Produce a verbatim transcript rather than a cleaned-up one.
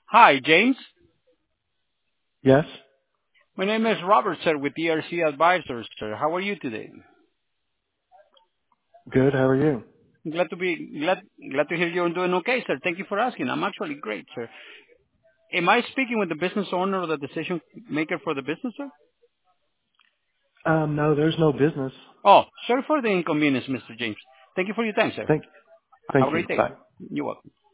Hi, James. Yes. My name is Robert, sir, with E R C Advisors, sir. How are you today? Good. How are you? Glad to be glad glad to hear you're doing okay, sir. Thank you for asking. I'm actually great, sir. Am I speaking with the business owner or the decision maker for the business, sir? Um, no, there's no business. Oh, sorry for the inconvenience, Mister James. Thank you for your time, sir. Thank, Have thank a you. great day. Bye. You're welcome.